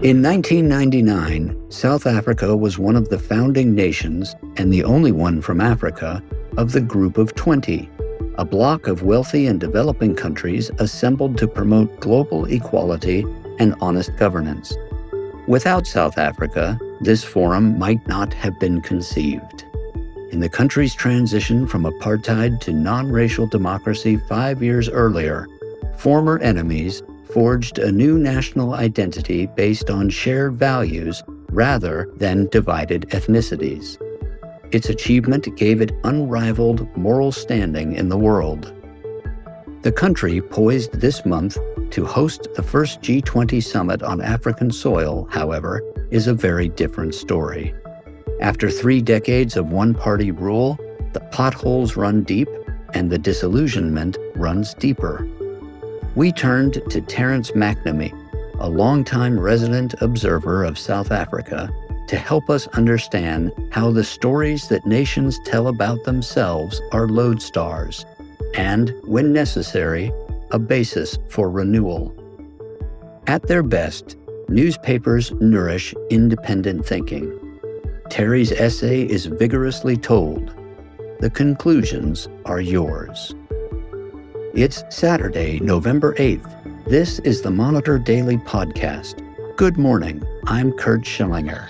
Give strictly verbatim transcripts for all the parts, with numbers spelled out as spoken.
In nineteen ninety-nine, South Africa was one of the founding nations, and the only one from Africa, of the Group of twenty, a bloc of wealthy and developing countries assembled to promote global equality and honest governance. Without South Africa, this forum might not have been conceived. In the country's transition from apartheid to non-racial democracy five years earlier, former enemies forged a new national identity based on shared values rather than divided ethnicities. Its achievement gave it unrivaled moral standing in the world. The country poised this month to host the first G twenty summit on African soil, however, is a very different story. After three decades of one-party rule, the potholes run deep and the disillusionment runs deeper. We turned to Terence McNamee, a longtime resident observer of South Africa, to help us understand how the stories that nations tell about themselves are lodestars and, when necessary, a basis for renewal. At their best, newspapers nourish independent thinking. Terry's essay is vigorously told. The conclusions are yours. It's Saturday, November eighth. This is the Monitor Daily Podcast. Good morning. I'm Kurt Schillinger.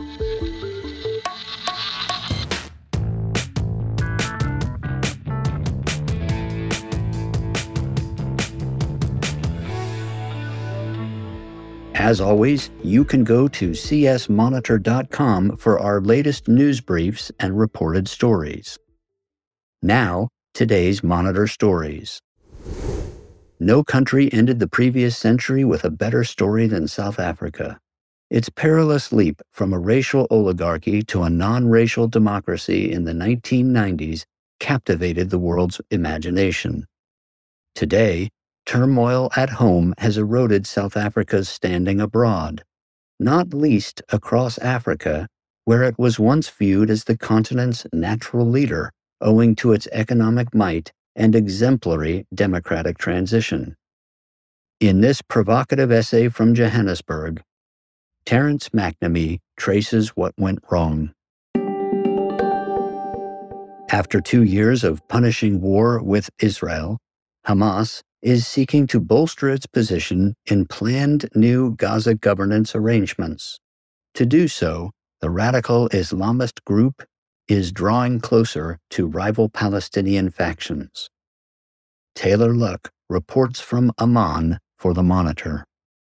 As always, you can go to c s monitor dot com for our latest news briefs and reported stories. Now, today's Monitor stories. No country ended the previous century with a better story than South Africa. Its perilous leap from a racial oligarchy to a non-racial democracy in the nineteen nineties captivated the world's imagination. Today, turmoil at home has eroded South Africa's standing abroad, not least across Africa, where it was once viewed as the continent's natural leader, owing to its economic might and exemplary democratic transition. In this provocative essay from Johannesburg, Terence McNamee traces what went wrong. After two years of punishing war with Israel, Hamas is seeking to bolster its position in planned new Gaza governance arrangements. To do so, the radical Islamist group is drawing closer to rival Palestinian factions. Taylor Luck reports from Amman for The Monitor.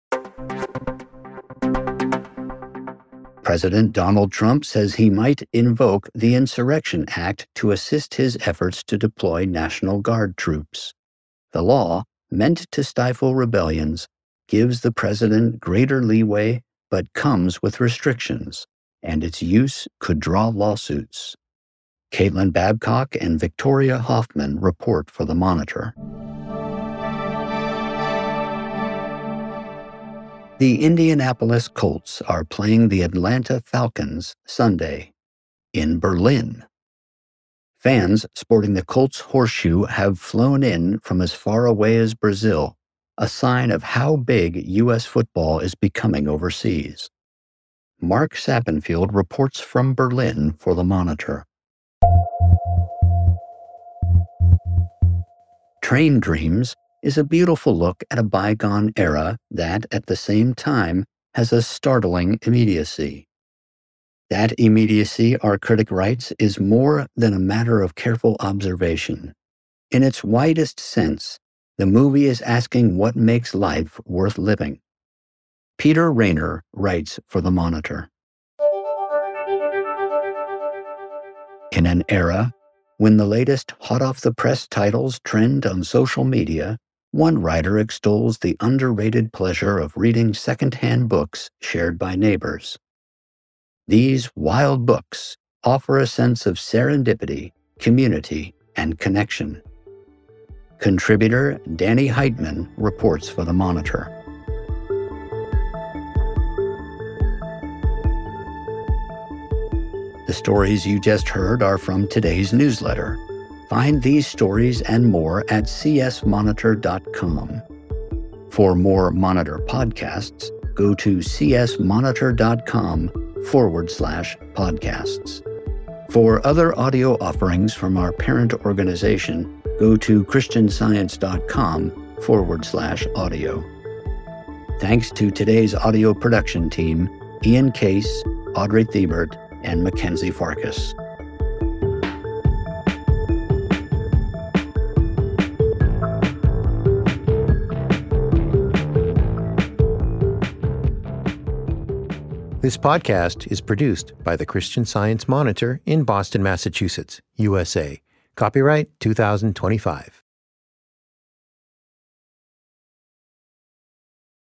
President Donald Trump says he might invoke the Insurrection Act to assist his efforts to deploy National Guard troops. The law, meant to stifle rebellions, gives the president greater leeway but comes with restrictions, and its use could draw lawsuits. Caitlin Babcock and Victoria Hoffman report for The Monitor. The Indianapolis Colts are playing the Atlanta Falcons Sunday in Berlin. Fans sporting the Colts horseshoe have flown in from as far away as Brazil, a sign of how big U S football is becoming overseas. Mark Sappenfield reports from Berlin for The Monitor. Train Dreams is a beautiful look at a bygone era that, at the same time, has a startling immediacy. That immediacy, our critic writes, is more than a matter of careful observation. In its widest sense, the movie is asking what makes life worth living. Peter Rayner writes for The Monitor. In an era when the latest hot-off-the-press titles trend on social media, one writer extols the underrated pleasure of reading second-hand books shared by neighbors. These wild books offer a sense of serendipity, community, and connection. Contributor Danny Heitman reports for The Monitor. The stories you just heard are from today's newsletter. Find these stories and more at c s monitor dot com. For more Monitor podcasts, go to csmonitor.com forward slash podcasts. For other audio offerings from our parent organization, go to christianscience.com forward slash audio. Thanks to today's audio production team, Ian Case, Audrey Thiebert, and Mackenzie Farkas. This podcast is produced by the Christian Science Monitor in Boston, Massachusetts, U S A. Copyright two thousand twenty-five.